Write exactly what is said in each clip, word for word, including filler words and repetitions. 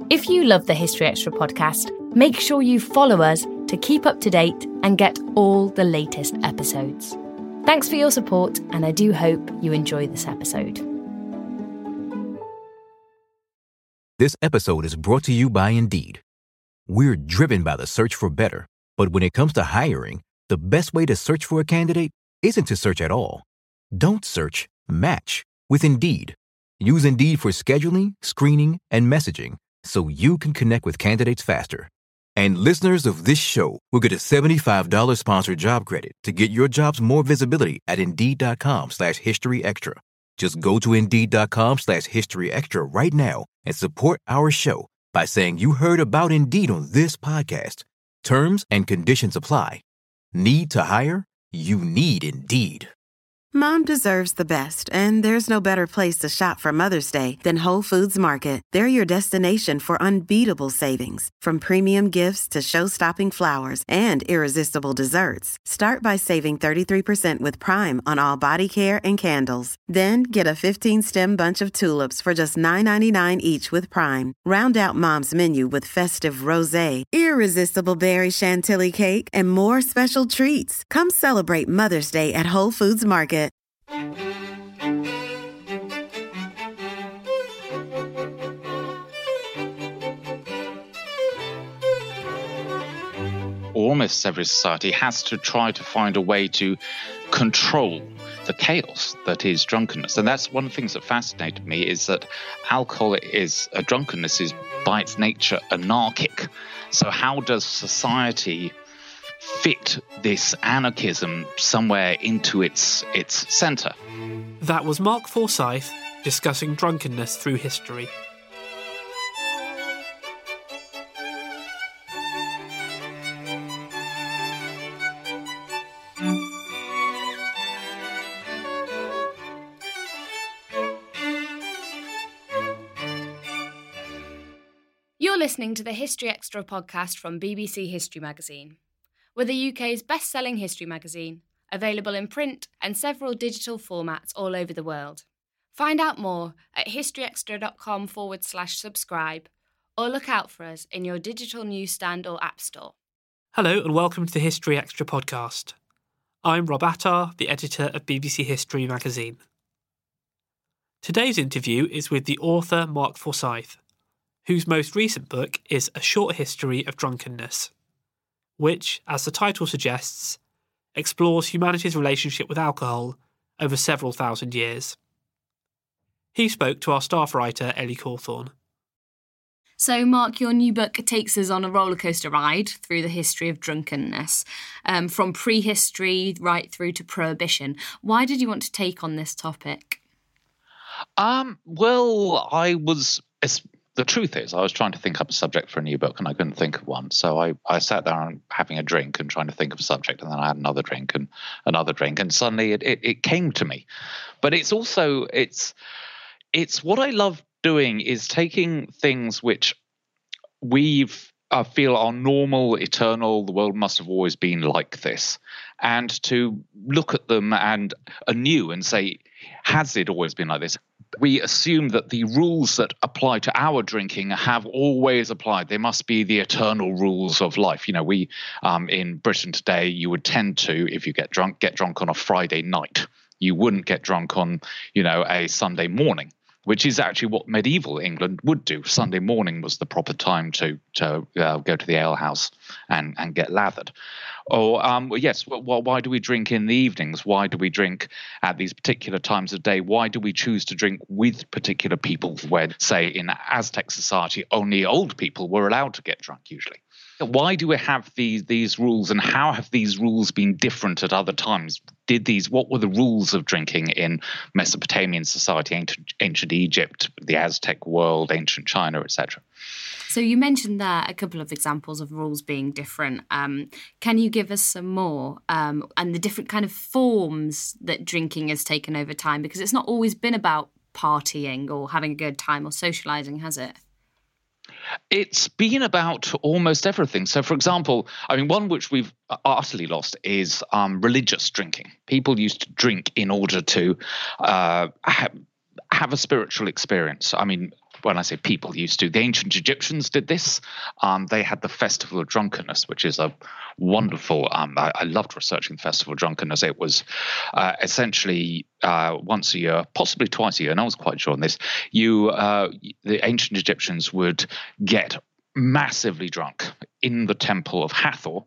If you love the History Extra podcast, make sure you follow us to keep up to date and get all the latest episodes. Thanks for your support, and I do hope you enjoy this episode. This episode is brought to you by Indeed. We're driven by the search for better, but when it comes to hiring, the best way to search for a candidate isn't to search at all. Don't search, match with Indeed. Use Indeed for scheduling, screening, and messaging so you can connect with candidates faster. And listeners of this show will get a seventy-five dollars sponsored job credit to get your jobs more visibility at Indeed.com slash History Extra. Just go to Indeed.com slash History Extra right now and support our show by saying you heard about Indeed on this podcast. Terms and conditions apply. Need to hire? You need Indeed. Mom deserves the best, and there's no better place to shop for Mother's Day than Whole Foods Market. They're your destination for unbeatable savings, from premium gifts to show-stopping flowers and irresistible desserts. Start by saving thirty-three percent with Prime on all body care and candles. Then get a fifteen-stem bunch of tulips for just nine ninety-nine each with Prime. Round out Mom's menu with festive rosé, irresistible berry chantilly cake, and more special treats. Come celebrate Mother's Day at Whole Foods Market. Almost every society has to try to find a way to control the chaos that is drunkenness. And that's one of the things that fascinated me, is that alcohol is, uh, drunkenness is by its nature anarchic. So how does society fit this anarchism somewhere into its its centre? That was Mark Forsyth discussing drunkenness through history. You're listening to the History Extra podcast from B B C History Magazine. We're the U K's best-selling history magazine, available in print and several digital formats all over the world. Find out more at historyextra.com forward slash subscribe, or look out for us in your digital newsstand or app store. Hello and welcome to the History Extra podcast. I'm Rob Attar, the editor of B B C History Magazine. Today's interview is with the author Mark Forsyth, whose most recent book is A Short History of Drunkenness, which, as the title suggests, explores humanity's relationship with alcohol over several thousand years. He spoke to our staff writer, Ellie Cawthorne. So, Mark, your new book takes us on a rollercoaster ride through the history of drunkenness, um, from prehistory right through to prohibition. Why did you want to take on this topic? Um, well, I was... It's, The truth is, I was trying to think up a subject for a new book and I couldn't think of one. So I, I sat there and having a drink and trying to think of a subject, and then I had another drink and another drink, and suddenly it, it, it came to me. But it's also, it's it's what I love doing is taking things which we've uh, feel are normal, eternal, the world must have always been like this, and to look at them and anew and say, has it always been like this? We assume that the rules that apply to our drinking have always applied. They must be the eternal rules of life. You know, we um, in Britain today, you would tend to, if you get drunk, get drunk on a Friday night. You wouldn't get drunk on, you know, a Sunday morning, which is actually what medieval England would do. Sunday morning was the proper time to to uh, go to the alehouse and, and get lathered. Or, um, yes, well, why do we drink in the evenings? Why do we drink at these particular times of day? Why do we choose to drink with particular people where, say, in Aztec society, only old people were allowed to get drunk usually? Why do we have these these rules, and how have these rules been different at other times? Did these what were the rules of drinking in Mesopotamian society, ancient, ancient Egypt, the Aztec world, ancient China, et cetera? So you mentioned there a couple of examples of rules being different. Um, can you give us some more um, and the different kind of forms that drinking has taken over time? Because it's not always been about partying or having a good time or socialising, has it? It's been about almost everything. So, for example, I mean, one which we've utterly lost is um, religious drinking. People used to drink in order to uh, have, have a spiritual experience. I mean, when I say people used to, the ancient Egyptians did this. Um, they had the Festival of Drunkenness, which is a wonderful, um, I, I loved researching the Festival of Drunkenness. It was uh, essentially uh, once a year, possibly twice a year, and I was quite sure on this, you, uh, the ancient Egyptians would get massively drunk in the temple of Hathor,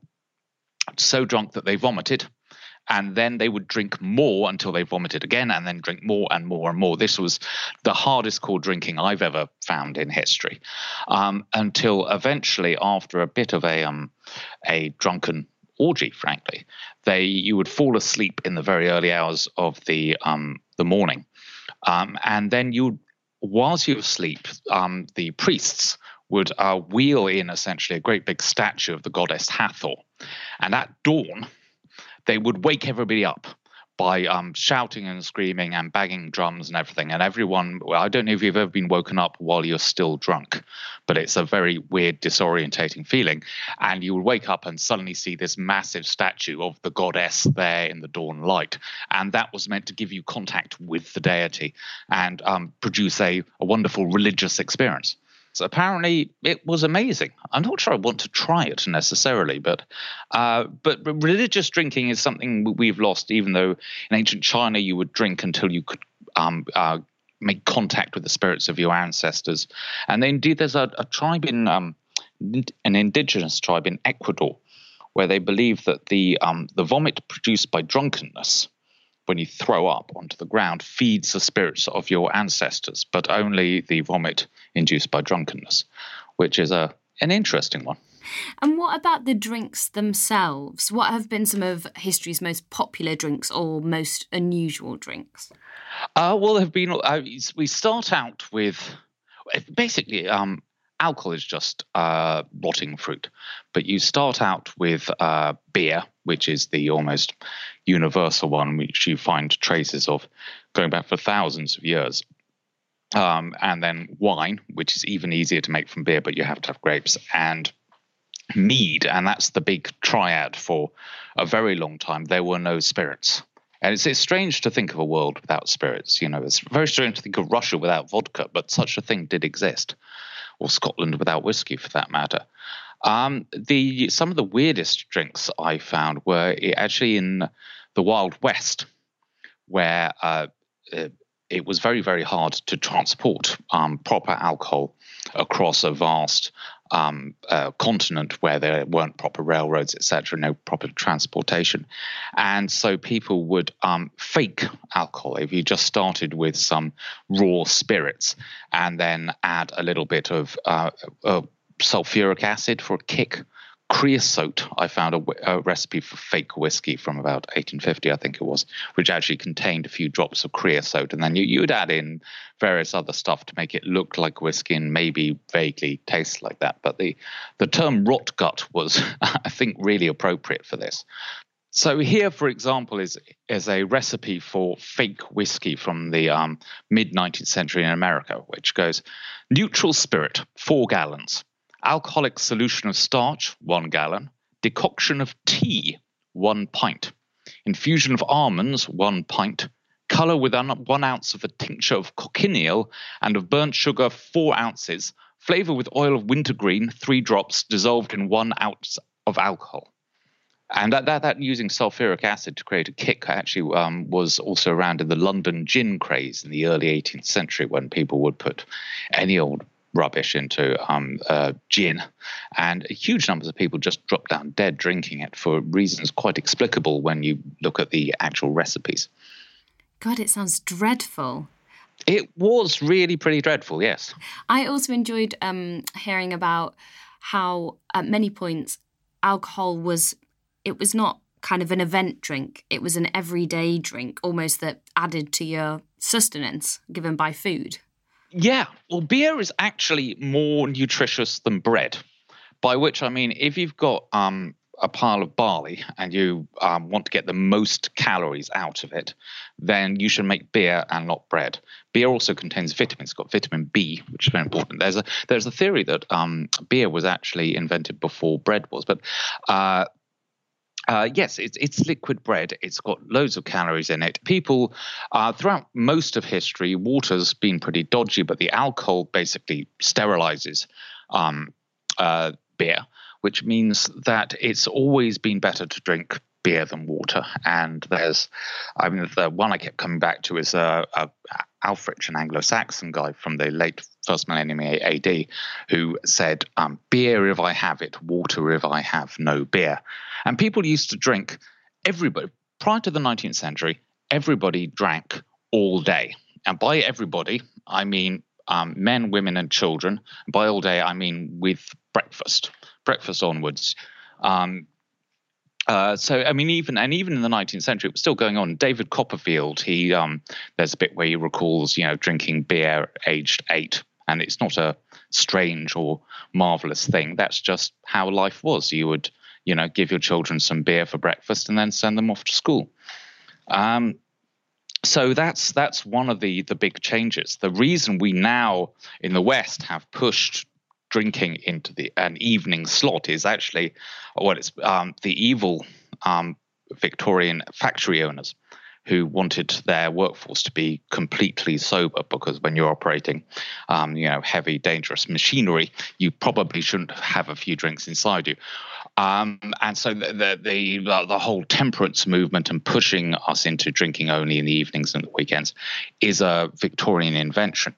so drunk that they vomited. And then they would drink more until they vomited again, and then drink more and more and more. This was the hardest core drinking I've ever found in history, um, until eventually, after a bit of a um, a drunken orgy, frankly, they you would fall asleep in the very early hours of the um, the morning, um, and then you, whilst you were asleep, um, the priests would uh, wheel in essentially a great big statue of the goddess Hathor, and at dawn, they would wake everybody up by um, shouting and screaming and banging drums and everything. And everyone, well, I don't know if you've ever been woken up while you're still drunk, but it's a very weird, disorientating feeling. And you would wake up and suddenly see this massive statue of the goddess there in the dawn light. And that was meant to give you contact with the deity and um, produce a, a wonderful religious experience. So apparently it was amazing. I'm not sure I want to try it necessarily, but uh, but religious drinking is something we've lost, even though in ancient China you would drink until you could um, uh, make contact with the spirits of your ancestors. And indeed there's a, a tribe in, um, an indigenous tribe in Ecuador, where they believe that the um, the vomit produced by drunkenness, when you throw up onto the ground, feeds the spirits of your ancestors, but only the vomit induced by drunkenness, which is a an interesting one. And what about the drinks themselves? What have been some of history's most popular drinks or most unusual drinks? Uh, well, there have been. Uh, we start out with basically um, alcohol is just uh, rotting fruit, but you start out with uh, beer, which is the almost universal one, which you find traces of going back for thousands of years. Um, and then wine, which is even easier to make from beer, but you have to have grapes, and mead. And that's the big triad for a very long time. There were no spirits. And it's, it's strange to think of a world without spirits. You know, it's very strange to think of Russia without vodka, but such a thing did exist, or Scotland without whiskey, for that matter. Um, the some of the weirdest drinks I found were actually in the Wild West, where uh, it was very, very hard to transport um, proper alcohol across a vast um, uh, continent where there weren't proper railroads, et cetera, no proper transportation. And so people would um, fake alcohol. If you just started with some raw spirits and then add a little bit of uh, uh, sulfuric acid for a kick. Creosote, I found a, a recipe for fake whiskey from about eighteen fifty, I think it was, which actually contained a few drops of creosote. And then you, you'd add in various other stuff to make it look like whiskey and maybe vaguely taste like that. But the, the term rot gut was, I think, really appropriate for this. So here, for example, is, is a recipe for fake whiskey from the um, mid-nineteenth century in America, which goes, neutral spirit, four gallons. Alcoholic solution of starch, one gallon. Decoction of tea, one pint. Infusion of almonds, one pint. Color with one ounce of the tincture of cochineal and of burnt sugar, four ounces. Flavor with oil of wintergreen, three drops, dissolved in one ounce of alcohol. And that, that, that using sulfuric acid to create a kick actually um, was also around in the London gin craze in the early eighteenth century, when people would put any old rubbish into um, uh, gin, and huge numbers of people just dropped down dead drinking it for reasons quite explicable when you look at the actual recipes. God, it sounds dreadful. It was really pretty dreadful, yes. I also enjoyed um, hearing about how at many points alcohol was, it was not kind of an event drink, it was an everyday drink, almost that added to your sustenance given by food. Yeah, well, beer is actually more nutritious than bread, by which I mean if you've got um, a pile of barley and you um, want to get the most calories out of it, then you should make beer and not bread. Beer also contains vitamins. It's got vitamin B, which is very important. There's a there's a theory that um, beer was actually invented before bread was, but uh, Uh, yes, it's it's liquid bread. It's got loads of calories in it. People, uh, throughout most of history, water's been pretty dodgy, but the alcohol basically sterilizes um, uh, beer, which means that it's always been better to drink beer than water. And there's, I mean, the one I kept coming back to is uh, uh, Alfred, an Anglo-Saxon guy from the late first millennium A D, who said, um, beer if I have it, water if I have no beer. And people used to drink, everybody, prior to the nineteenth century, everybody drank all day. And by everybody, I mean um, men, women, and children. By all day, I mean with breakfast, breakfast onwards. Um, Uh, so, I mean, even and even in the nineteenth century, it was still going on. David Copperfield, he um, there's a bit where he recalls, you know, drinking beer aged eight, and it's not a strange or marvelous thing. That's just how life was. You would, you know, give your children some beer for breakfast and then send them off to school. Um, so that's that's one of the the big changes. The reason we now in the West have pushed drinking into the an evening slot is actually what it's um, the evil um, Victorian factory owners who wanted their workforce to be completely sober, because when you're operating, um, you know, heavy, dangerous machinery, you probably shouldn't have a few drinks inside you. Um, and so the, the the the whole temperance movement and pushing us into drinking only in the evenings and the weekends is a Victorian invention.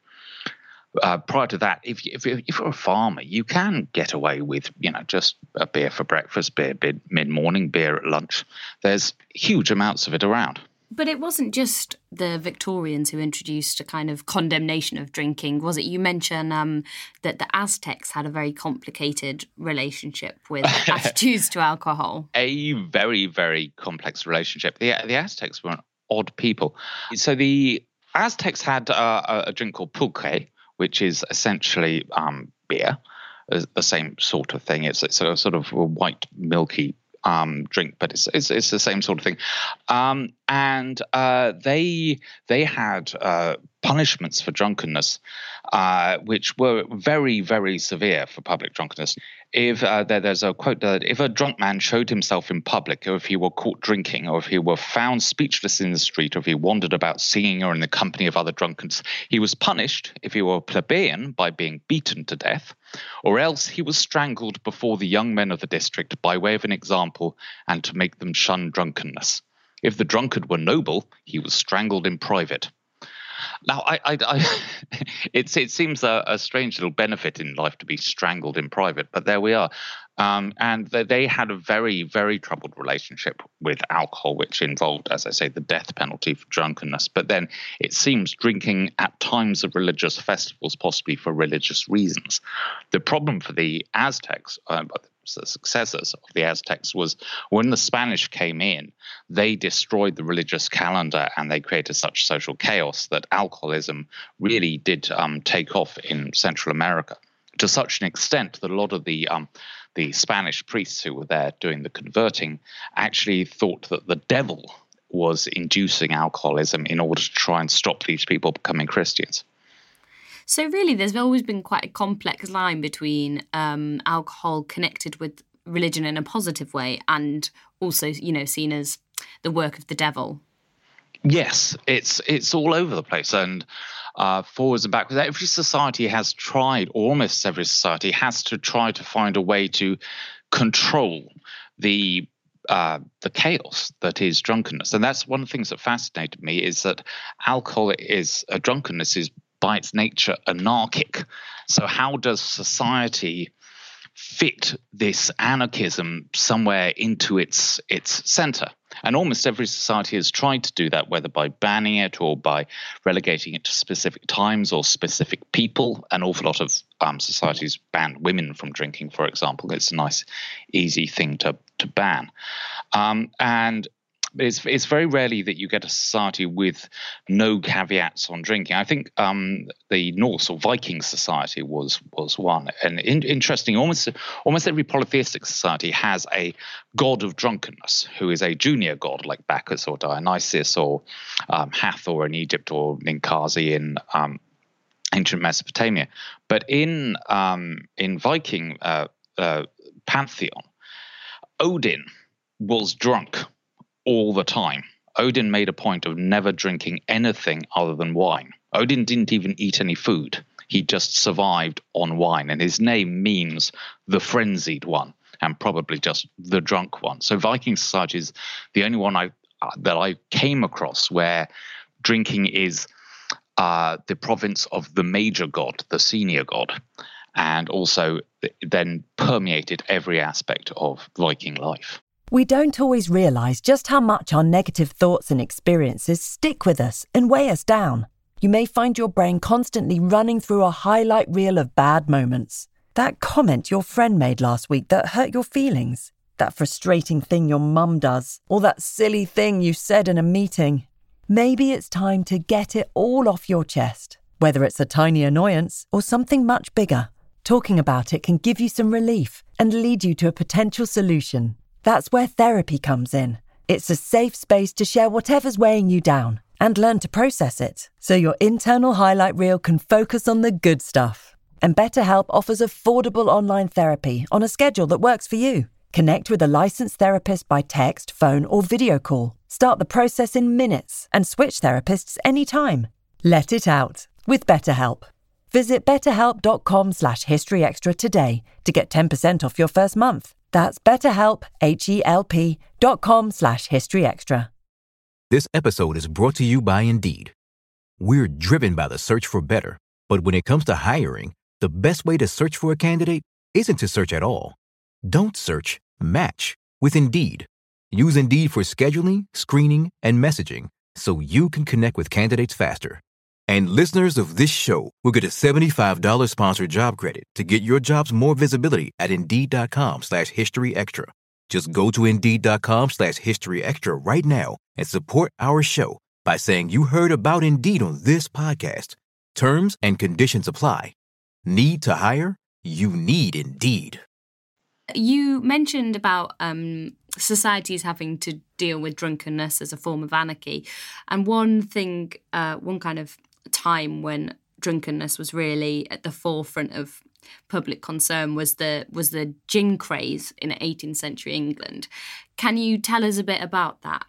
Uh, prior to that, if, if, if you're a farmer, you can get away with, you know, just a beer for breakfast, beer mid-morning, beer at lunch. There's huge amounts of it around. But it wasn't just the Victorians who introduced a kind of condemnation of drinking, was it? You mentioned um, that the Aztecs had a very complicated relationship with attitudes to alcohol. A very, very complex relationship. The, the Aztecs were an odd people. So the Aztecs had uh, a drink called pulque, which is essentially um, beer, the same sort of thing. It's, it's a sort of a white, milky um, drink, but it's, it's it's the same sort of thing. Um, and uh, they they had uh, punishments for drunkenness, uh, which were very, very severe for public drunkenness. If uh, there, there's a quote that if a drunk man showed himself in public, or if he were caught drinking, or if he were found speechless in the street, or if he wandered about singing or in the company of other drunkards, he was punished, if he were a plebeian, by being beaten to death, or else he was strangled before the young men of the district by way of an example and to make them shun drunkenness. If the drunkard were noble, he was strangled in private. Now, I, I, I, it's, it seems a, a strange little benefit in life to be strangled in private, but there we are. Um, and they, they had a very, very troubled relationship with alcohol, which involved, as I say, the death penalty for drunkenness. But then it seems drinking at times of religious festivals, possibly for religious reasons. The problem for the Aztecs, uh, the successors of the Aztecs, was when the Spanish came in, they destroyed the religious calendar and they created such social chaos that alcoholism really did um, take off in Central America, to such an extent that a lot of the um, the Spanish priests who were there doing the converting actually thought that the devil was inducing alcoholism in order to try and stop these people becoming Christians. So really, there's always been quite a complex line between um, alcohol connected with religion in a positive way and also, you know, seen as the work of the devil. Yes, it's it's all over the place, and uh, forwards and backwards. Every society has tried, or almost every society has to try to find a way to control the uh, the chaos that is drunkenness. And that's one of the things that fascinated me, is that alcohol is uh, drunkenness is by its nature anarchic. So how does society fit this anarchism somewhere into its its center? And almost every society has tried to do that, whether by banning it or by relegating it to specific times or specific people. An awful lot of um, societies ban women from drinking, for example. It's a nice, easy thing to to ban. Um, and It's, it's very rarely that you get a society with no caveats on drinking. I think um, the Norse or Viking society was was one. And in, interesting, almost almost every polytheistic society has a god of drunkenness who is a junior god, like Bacchus or Dionysus or um, Hathor in Egypt or Ninkasi in um, ancient Mesopotamia. But in um, in Viking uh, uh, pantheon, Odin was drunk all the time. Odin made a point of never drinking anything other than wine. Odin didn't even eat any food. He just survived on wine, and his name means the frenzied one, and probably just the drunk one. So Viking society is the only one I uh, that I came across where drinking is uh, the province of the major god, the senior god, and also then permeated every aspect of Viking life. We don't always realise just how much our negative thoughts and experiences stick with us and weigh us down. You may find your brain constantly running through a highlight reel of bad moments. That comment your friend made last week that hurt your feelings. That frustrating thing your mum does. Or that silly thing you said in a meeting. Maybe it's time to get it all off your chest. Whether it's a tiny annoyance or something much bigger, talking about it can give you some relief and lead you to a potential solution. That's where therapy comes in. It's a safe space to share whatever's weighing you down and learn to process it, so your internal highlight reel can focus on the good stuff. And BetterHelp offers affordable online therapy on a schedule that works for you. Connect with a licensed therapist by text, phone, or video call. Start the process in minutes and switch therapists anytime. Let it out with BetterHelp. Visit betterhelp.com slash historyextra today to get ten percent off your first month. That's betterhelp, H-E-L-P dot com slash historyextra. This episode is brought to you by Indeed. We're driven by the search for better, but when it comes to hiring, the best way to search for a candidate isn't to search at all. Don't search, match with Indeed. Use Indeed for scheduling, screening, and messaging so you can connect with candidates faster. And listeners of this show will get a seventy-five dollars sponsored job credit to get your jobs more visibility at Indeed.com slash History Extra. Just go to Indeed.com slash History Extra right now and support our show by saying you heard about Indeed on this podcast. Terms and conditions apply. Need to hire? You need Indeed. You mentioned about um, societies having to deal with drunkenness as a form of anarchy. And one thing, uh, one kind of time when drunkenness was really at the forefront of public concern was the was the gin craze in eighteenth century England. Can you tell us a bit about that?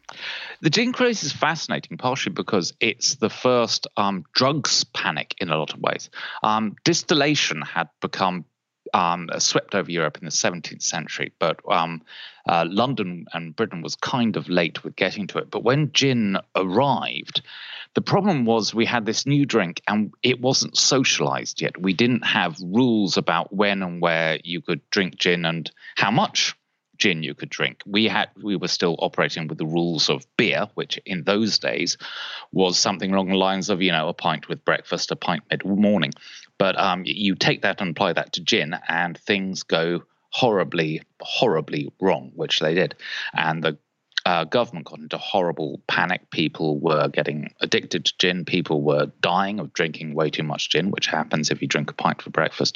The gin craze is fascinating, partially because it's the first um, drugs panic in a lot of ways. Um, distillation had become um, swept over Europe in the seventeenth century, but um, uh, London and Britain was kind of late with getting to it. But when gin arrived, the problem was we had this new drink and it wasn't socialized yet. We didn't have rules about when and where you could drink gin and how much gin you could drink. We had we were still operating with the rules of beer, which in those days was something along the lines of, you know, a pint with breakfast, a pint mid-morning. But um, you take that and apply that to gin and things go horribly, horribly wrong, which they did. And the Uh, government got into horrible panic. People were getting addicted to gin. People were dying of drinking way too much gin, which happens if you drink a pint for breakfast.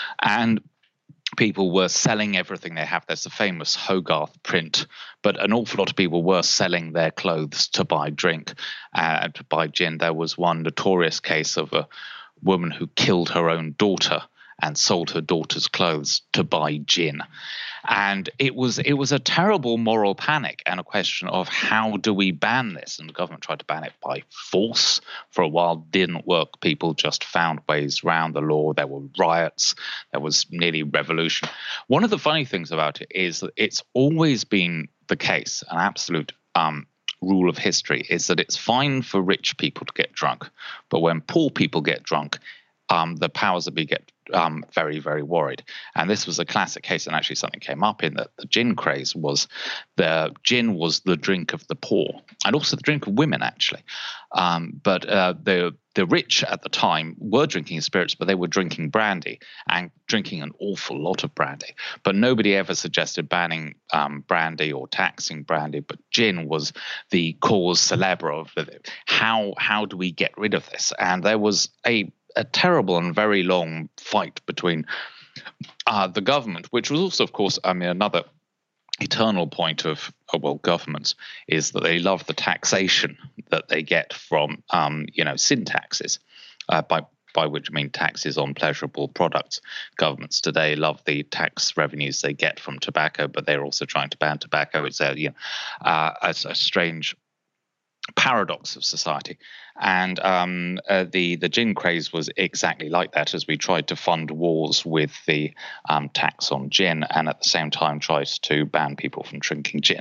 And people were selling everything they have. There's the famous Hogarth print, but an awful lot of people were selling their clothes to buy drink, uh, to buy gin. There was one notorious case of a woman who killed her own daughter and sold her daughter's clothes to buy gin. And it was it was a terrible moral panic and a question of how do we ban this? And the government tried to ban it by force. For a while, didn't work. People just found ways around the law. There were riots. There was nearly revolution. One of the funny things about it is that it's always been the case, an absolute um, rule of history, is that it's fine for rich people to get drunk. But when poor people get drunk, um, the powers that be get Um, very, very worried. And this was a classic case, and actually something came up in that the gin craze was the gin was the drink of the poor and also the drink of women, actually. Um, but uh, the the rich at the time were drinking spirits, but they were drinking brandy and drinking an awful lot of brandy. But nobody ever suggested banning um, brandy or taxing brandy, but gin was the cause célèbre of it. How, how do we get rid of this? And there was a a terrible and very long fight between uh, the government, which was also, of course, I mean, another eternal point of, uh, well, governments is that they love the taxation that they get from, um, you know, sin taxes uh, by by which I mean taxes on pleasurable products. Governments today love the tax revenues they get from tobacco, but they're also trying to ban tobacco. It's a, you know, uh, a, a strange paradox of society. And um, uh, the the gin craze was exactly like that, as we tried to fund wars with the um, tax on gin, and at the same time tries to ban people from drinking gin.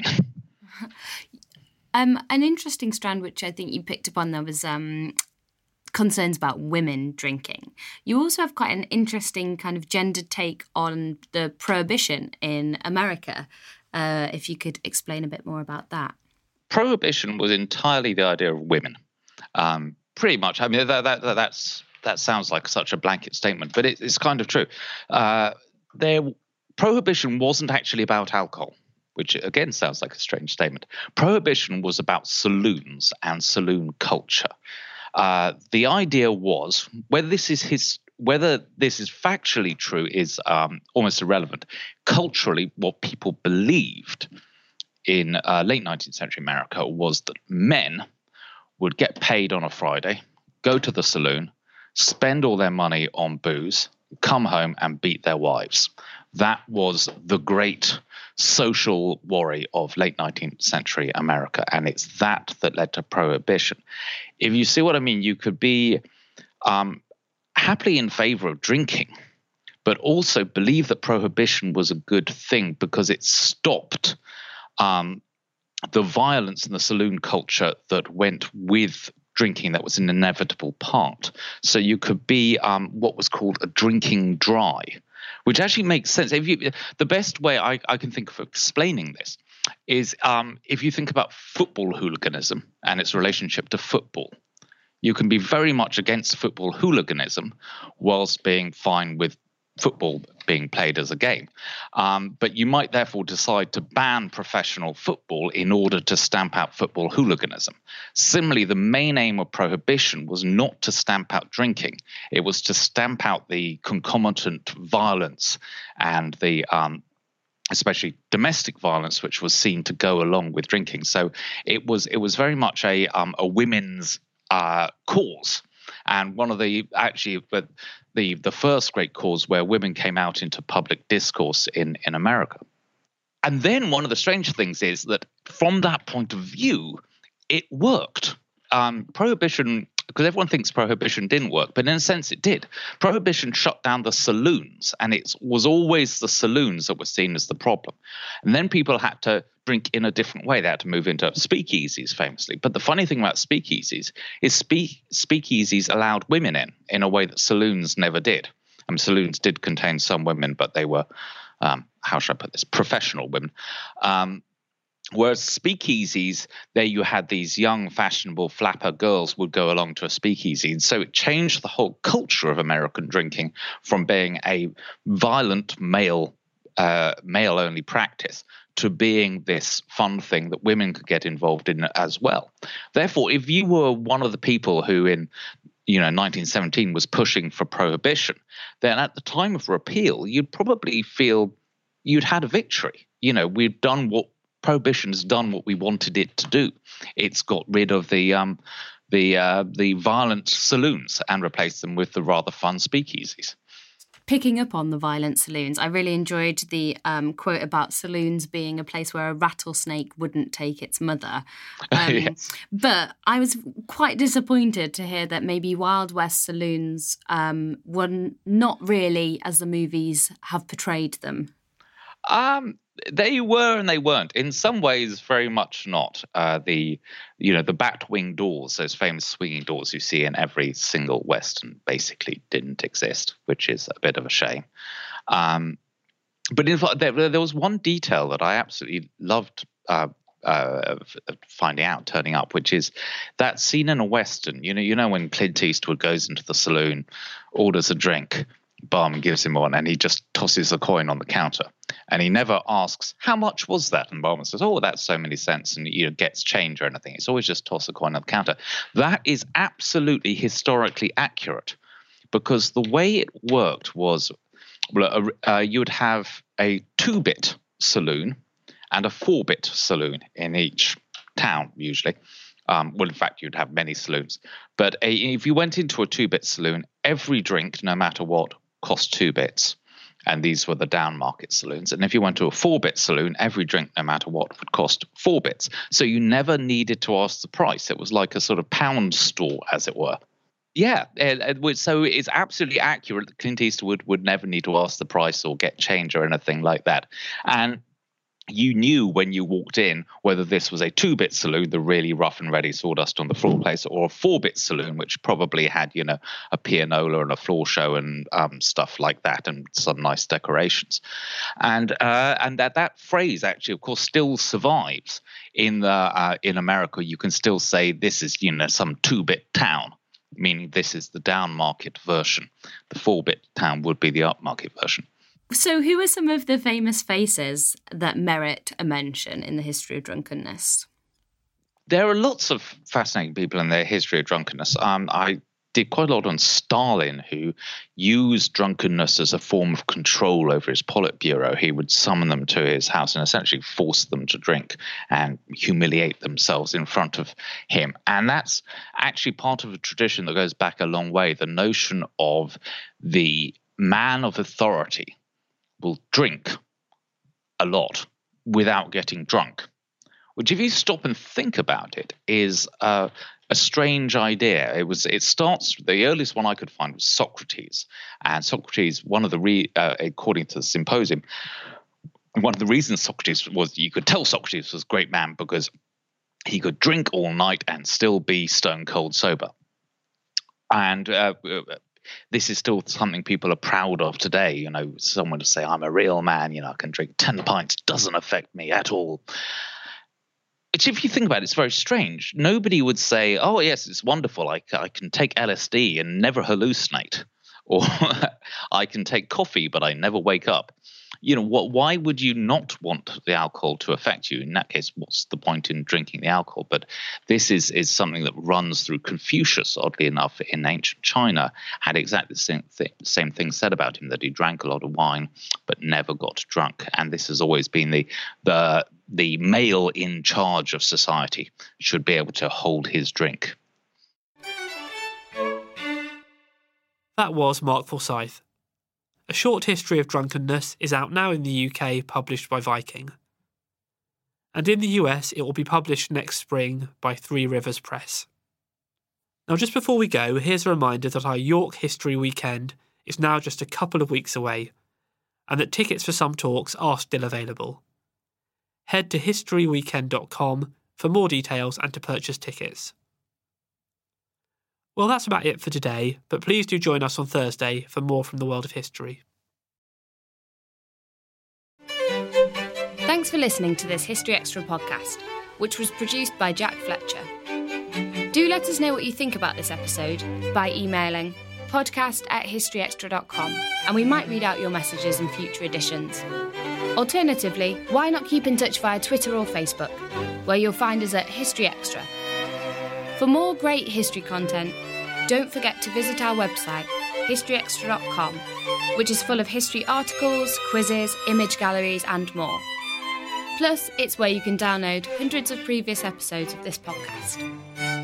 um, an interesting strand which I think you picked up on there was um, concerns about women drinking. You also have quite an interesting kind of gendered take on the prohibition in America. Uh, if you could explain a bit more about that. Prohibition was entirely the idea of women. Um, pretty much. I mean, that, that, that that's that sounds like such a blanket statement, but it, it's kind of true. Uh, there, prohibition wasn't actually about alcohol, which again sounds like a strange statement. Prohibition was about saloons and saloon culture. Uh, the idea was, whether this is his, whether this is factually true is um, almost irrelevant. Culturally, what people believed in uh, late nineteenth century America was that men would get paid on a Friday, go to the saloon, spend all their money on booze, come home and beat their wives. That was the great social worry of late nineteenth century America, and it's that that led to prohibition. If you see what I mean, you could be um, happily in favor of drinking, but also believe that prohibition was a good thing because it stopped um, the violence and the saloon culture that went with drinking. That was an inevitable part. So you could be um, what was called a drinking dry, which actually makes sense. If you, the best way I, I can think of explaining this is um, if you think about football hooliganism and its relationship to football. You can be very much against football hooliganism whilst being fine with football being played as a game. Um, but you might therefore decide to ban professional football in order to stamp out football hooliganism. Similarly, the main aim of prohibition was not to stamp out drinking. It was to stamp out the concomitant violence and the um, especially domestic violence, which was seen to go along with drinking. So it was it was very much a um, a women's uh, cause. And one of the actually, but the the first great cause where women came out into public discourse in, in America. And then one of the strange things is that from that point of view, it worked. Um, prohibition, because everyone thinks prohibition didn't work, but in a sense it did. Prohibition shut down the saloons, and it was always the saloons that were seen as the problem. And then people had to drink in a different way. They had to move into speakeasies, famously. But the funny thing about speakeasies is speak, speakeasies allowed women in in a way that saloons never did. I mean, saloons did contain some women, but they were, um, how should I put this, professional women. Um, Whereas speakeasies, there you had these young, fashionable flapper girls would go along to a speakeasy. And so it changed the whole culture of American drinking from being a violent male, uh, male-only practice to being this fun thing that women could get involved in as well. Therefore, if you were one of the people who in you know, nineteen seventeen was pushing for prohibition, then at the time of repeal, you'd probably feel you'd had a victory. You know, we've done what Prohibition has done what we wanted it to do. It's got rid of the um, the uh, the violent saloons and replaced them with the rather fun speakeasies. Picking up on the violent saloons, I really enjoyed the um, quote about saloons being a place where a rattlesnake wouldn't take its mother. Um, yes. But I was quite disappointed to hear that maybe Wild West saloons um, were not really as the movies have portrayed them. Um, they were and they weren't. In some ways, very much not. Uh, the, you know, the bat wing doors, those famous swinging doors you see in every single Western, basically didn't exist, which is a bit of a shame. Um, but in fact, there, there was one detail that I absolutely loved uh, uh, finding out, turning up, which is that scene in a Western. You know, you know when Clint Eastwood goes into the saloon, orders a drink, barman gives him one, and he just tosses a coin on the counter. And he never asks, how much was that? And barman says, oh, that's so many cents, and you know, gets change or anything. It's always just toss a coin on the counter. That is absolutely historically accurate, because the way it worked was well, uh, you would have a two-bit saloon and a four-bit saloon in each town, usually. Um, well, in fact, you'd have many saloons. But a, if you went into a two-bit saloon, every drink, no matter what, cost two bits. And these were the down market saloons. And if you went to a four-bit saloon, every drink, no matter what, would cost four bits. So you never needed to ask the price. It was like a sort of pound store, as it were. Yeah, so it's absolutely accurate that Clint Eastwood would never need to ask the price or get change or anything like that. And you knew when you walked in whether this was a two-bit saloon, the really rough and ready sawdust on the floor place, or a four-bit saloon, which probably had, you know, a pianola and a floor show and um, stuff like that, and some nice decorations. And uh, and that that phrase actually, of course, still survives in the uh, in America. You can still say this is, you know, some two-bit town, meaning this is the down market version. The four-bit town would be the upmarket version. So who are some of the famous faces that merit a mention in the history of drunkenness? There are lots of fascinating people in the history of drunkenness. Um, I did quite a lot on Stalin, who used drunkenness as a form of control over his Politburo. He would summon them to his house and essentially force them to drink and humiliate themselves in front of him. And that's actually part of a tradition that goes back a long way, the notion of the man of authority will drink a lot without getting drunk, which, if you stop and think about it, is uh, a strange idea. It was. It starts. The earliest one I could find was Socrates, and Socrates, one of the re, uh, according to the Symposium, one of the reasons Socrates was, you could tell Socrates was a great man because he could drink all night and still be stone cold sober, and. Uh, This is still something people are proud of today. You know, someone to say, I'm a real man, you know, I can drink ten pints, doesn't affect me at all. Which, if you think about it, it's very strange. Nobody would say, oh, yes, it's wonderful. I, I can take L S D and never hallucinate. Or I can take coffee, but I never wake up. You know, what? Why would you not want the alcohol to affect you? In that case, what's the point in drinking the alcohol? But this is, is something that runs through Confucius, oddly enough, in ancient China, had exactly the same thing, same thing said about him, that he drank a lot of wine but never got drunk. And this has always been the the the male in charge of society should be able to hold his drink. That was Mark Forsyth. A Short History of Drunkenness is out now in the U K, published by Viking. And in the U S, it will be published next spring by Three Rivers Press. Now, just before we go, here's a reminder that our York History Weekend is now just a couple of weeks away, and that tickets for some talks are still available. Head to history weekend dot com for more details and to purchase tickets. Well, that's about it for today, but please do join us on Thursday for more from the world of history. Thanks for listening to this History Extra podcast, which was produced by Jack Fletcher. Do let us know what you think about this episode by emailing podcast at history extra dot com, and we might read out your messages in future editions. Alternatively, why not keep in touch via Twitter or Facebook, where you'll find us at History Extra. For more great history content, don't forget to visit our website, history extra dot com, which is full of history articles, quizzes, image galleries and more. Plus, it's where you can download hundreds of previous episodes of this podcast.